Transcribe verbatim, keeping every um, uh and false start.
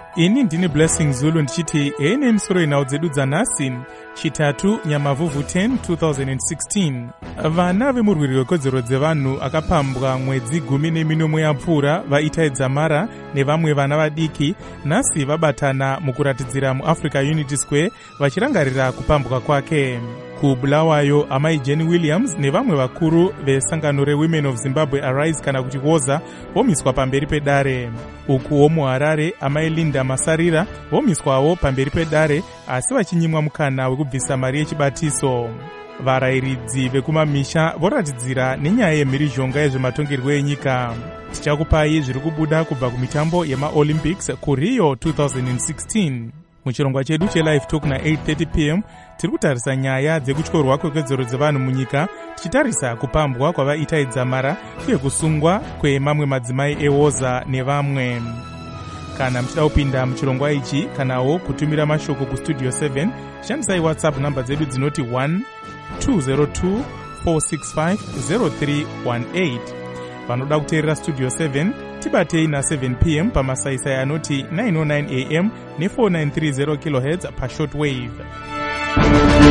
Ini ndini Blessing Zulu ndichiti ene misoro inau dzedu dzanhasi chitatu Nyamavhuvhu tenth two thousand sixteen. Vana vemurwiri wekodzero dzevanhu akapambwa mwedzi gumi neminomwe yapfuura vaItai Dzamara nevamwe vana vadiki nhasi vabatana mukuratidzira muAfrica Unity Square vachirangarira kupambwa kwake. Kubulawayo amai Jenny Williams nevamwe vakuru vesangano reWomen of Zimbabwe Arise kana kuti Woza vomiswa pamberi pedare. Ukuwo muHarare amai Linda Masarira vomiswawo pamberi pedare asi vachinyimwa mukana wekubvisa mari yechibatiso. Varayiridzi vekumamisha voratidzira nenyaya yemhirizhonga yezvematongerwo enyika. Tichakupai zviri kubuda kubva kumitambo yemaOlympics kuRio two thousand sixteen. Muchirongwa chedu cheLive Talk na eight thirty p m tiri kutarisa nyaya dzekutyorwa kwekodzero dzevanhu munyika tichitarisa kupambwa kwavaItai Dzamara uye kusungwa kwemamwe madzimai eWoza nevamwe. Kana muchida kupinda muchirongwa ichi kanawo kutumira mashoko kustudio seven shandisai WhatsApp namba dzedu dzinoti one two zero two four six five zero three one eight. Vanoda kuteerera studio seven tibatei na seven p m pamasaisai anoti nine oh nine a m ne four nine three zero kilohertz pa shortwave.